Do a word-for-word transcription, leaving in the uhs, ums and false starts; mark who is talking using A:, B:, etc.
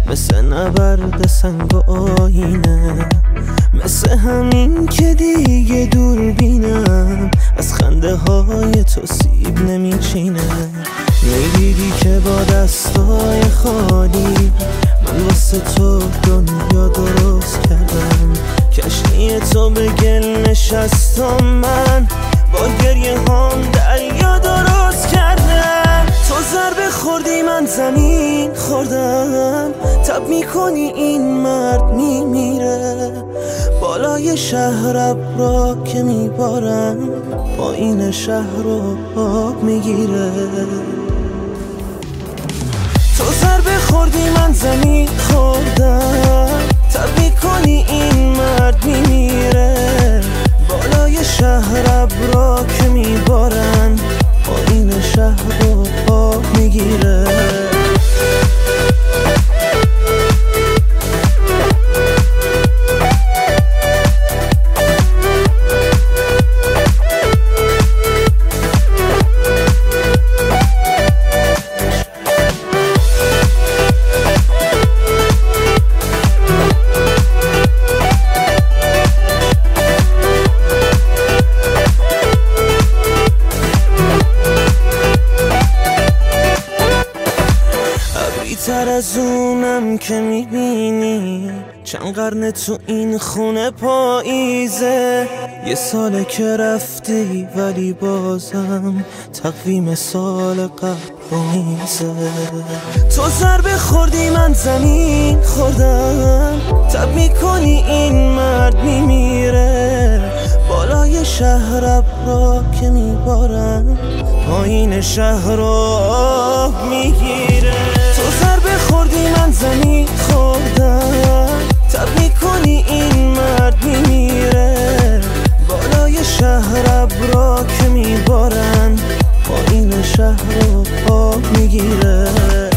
A: مثل نبرد سنگ و آینه، مثل همین که دیگه دور بینم از خنده های تو سیب نمیچینه. میدیدی که با دستای خالی من واسه تو دنیا درست کردم، کشتی تو به گل نشستم، من با گریه هام دریا درست کردم. تو ضربه خوردی من زمین خوردم، تب میکنی این مرد میمیره. بالای شهر ابرا که میبارن، پایین شهر رو آب میگیره. تو ضربه خوردی من زمین خوردم، تب میکنی این مرد میمیره. بالای شهر ابرا که میبارن، پایین شهر رو آب میگیره. تر از اونم که میبینی چند قرن تو این خونه پاییزه. یه ساله که رفتی ولی بازم تقویم سال قبل میزه. تو ضربه خوردی من زمین خوردم، تب میکنی این مرد میمیره. بالای شهر ابرا که میبارن، پایین شهر رو آب میگیره. تو ضربه خوردی من زمین خوردم، تب میکنی این مرد میمیره. بالای شهر ابرا که میبارن، پایین شهر رو آب میگیره.